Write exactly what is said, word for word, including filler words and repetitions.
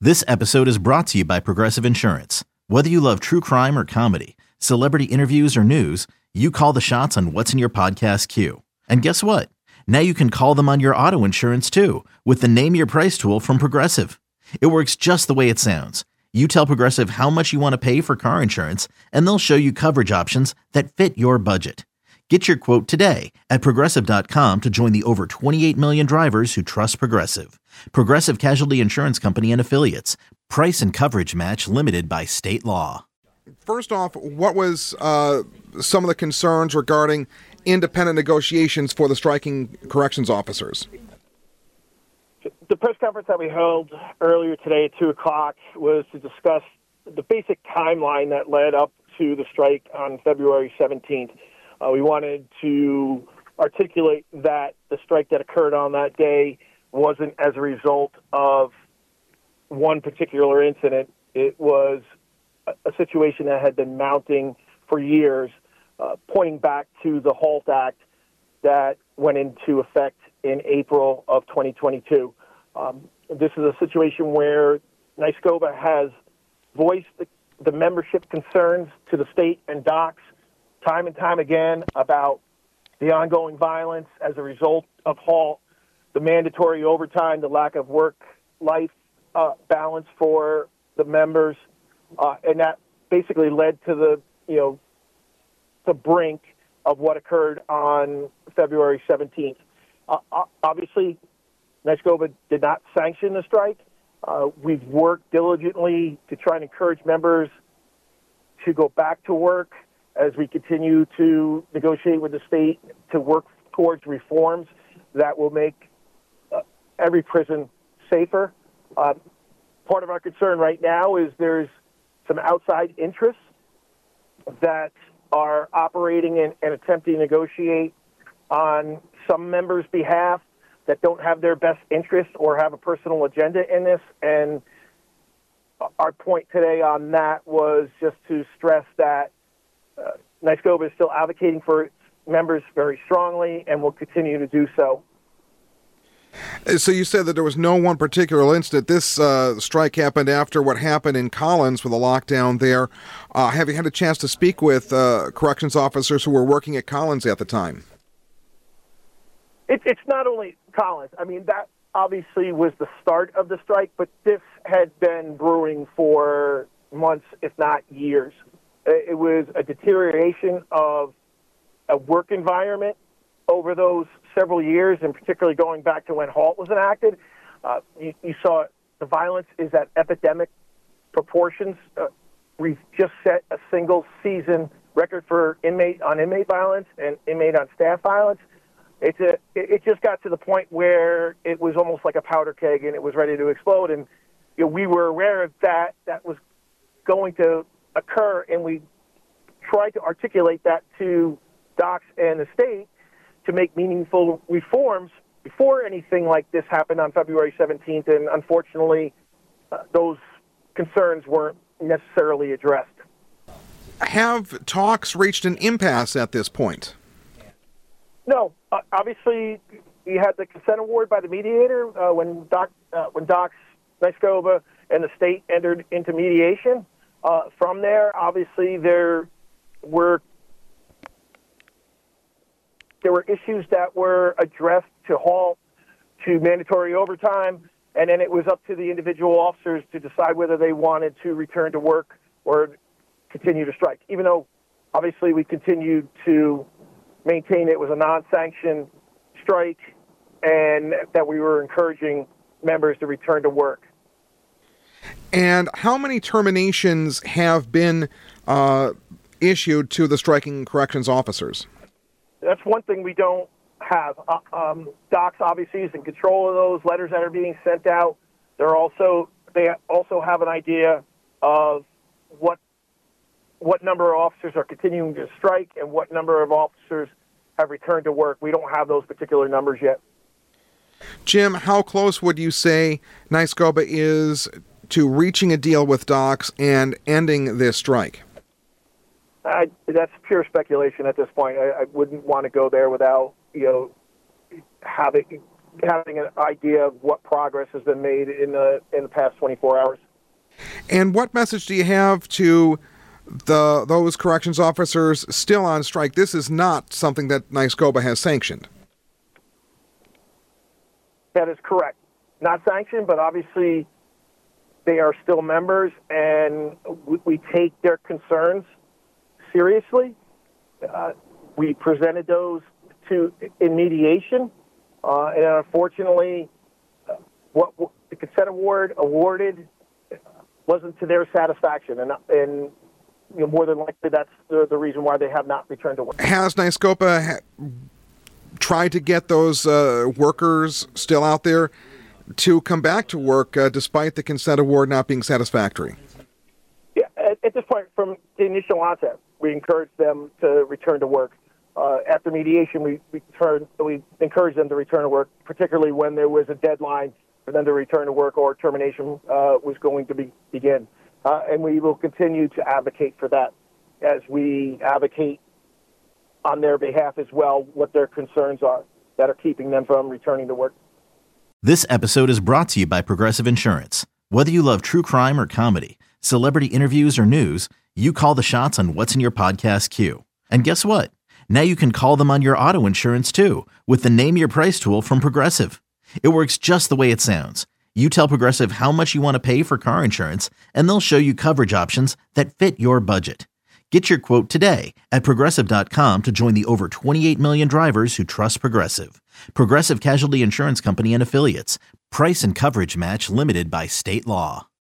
This episode is brought to you by Progressive Insurance. Whether you love true crime or comedy, celebrity interviews or news, you call the shots on what's in your podcast queue. And guess what? Now you can call them on your auto insurance too with the Name Your Price tool from Progressive. It works just the way it sounds. You tell Progressive how much you want to pay for car insurance, and they'll show you coverage options that fit your budget. Get your quote today at Progressive dot com to join the over twenty-eight million drivers who trust Progressive. Progressive Casualty Insurance Company and Affiliates. Price and coverage match limited by state law. First off, what was uh, some of the concerns regarding independent negotiations for the striking corrections officers? The press conference that we held earlier today at two o'clock was to discuss the basic timeline that led up to the strike on February seventeenth. Uh, we wanted to articulate that the strike that occurred on that day wasn't as a result of one particular incident. It was a, a situation that had been mounting for years, uh, pointing back to the HALT Act that went into effect in April of twenty twenty-two. Um, this is a situation where NYSCOBA has voiced the, the membership concerns to the state and docs time and time again about the ongoing violence as a result of HALT, the mandatory overtime, the lack of work-life uh, balance for the members, uh, and that basically led to the, you know, the brink of what occurred on February seventeenth. Uh, obviously, NYSCOBA did not sanction the strike. Uh, we've worked diligently to try and encourage members to go back to work as we continue to negotiate with the state to work towards reforms that will make uh, every prison safer. Uh, part of our concern right now is there's some outside interests that are operating and, and attempting to negotiate on some members' behalf that don't have their best interest or have a personal agenda in this. And our point today on that was just to stress that uh, NYSCOBA is still advocating for its members very strongly and will continue to do so. So you said that there was no one particular incident. This uh, strike happened after what happened in Collins with a lockdown there. Uh, have you had a chance to speak with uh, corrections officers who were working at Collins at the time? It, it's not only Collins. I mean, that obviously was the start of the strike, but this had been brewing for months, if not years. It was a deterioration of a work environment over those several years, and particularly going back to when HALT was enacted. Uh, you, you saw the violence is at epidemic proportions. Uh, we've just set a single season record for inmate on inmate violence and inmate on staff violence. It's a, it just got to the point where it was almost like a powder keg and it was ready to explode. And you know, we were aware of that. That was going to occur, and we tried to articulate that to docs and the state to make meaningful reforms before anything like this happened on February seventeenth, and unfortunately, uh, those concerns weren't necessarily addressed. Have talks reached an impasse at this point? No. Uh, obviously, you had the consent award by the mediator uh, when, doc, uh, when docs, NYSCOBA, and the state entered into mediation. Uh, from there, obviously, there were there were issues that were addressed to HALT, to mandatory overtime, and then it was up to the individual officers to decide whether they wanted to return to work or continue to strike. Even though, obviously, we continued to maintain it was a non-sanctioned strike and that we were encouraging members to return to work. And how many terminations have been uh, issued to the striking corrections officers? That's one thing we don't have. Uh, um, docs obviously is in control of those letters that are being sent out. They're also they also have an idea of what what number of officers are continuing to strike and what number of officers have returned to work. We don't have those particular numbers yet. Jim, how close would you say NYSCOBA is to reaching a deal with docs and ending this strike? I, that's pure speculation at this point. I, I wouldn't want to go there without, you know, having having an idea of what progress has been made in the in the past twenty-four hours. And what message do you have to the those corrections officers still on strike? This is not something that NYSCOBA has sanctioned. That is correct. Not sanctioned, but obviously they are still members, and we, we take their concerns seriously. Uh, we presented those to in mediation, uh, and unfortunately, uh, what, what the consent award awarded wasn't to their satisfaction, and and you know, more than likely that's the, the reason why they have not returned to work. Has NYSCOBA ha- tried to get those uh, workers still out there to come back to work uh, despite the consent award not being satisfactory? Yeah, at, at this point, from the initial onset, we encouraged them to return to work. Uh, after mediation, we we, turned, we encouraged them to return to work, particularly when there was a deadline for them to return to work or termination uh, was going to be, begin. Uh, and we will continue to advocate for that as we advocate on their behalf as well what their concerns are that are keeping them from returning to work. This episode is brought to you by Progressive Insurance. Whether you love true crime or comedy, celebrity interviews or news, you call the shots on what's in your podcast queue. And guess what? Now you can call them on your auto insurance too with the Name Your Price tool from Progressive. It works just the way it sounds. You tell Progressive how much you want to pay for car insurance, and they'll show you coverage options that fit your budget. Get your quote today at Progressive dot com to join the over twenty-eight million drivers who trust Progressive. Progressive Casualty Insurance Company and Affiliates. Price and coverage match limited by state law.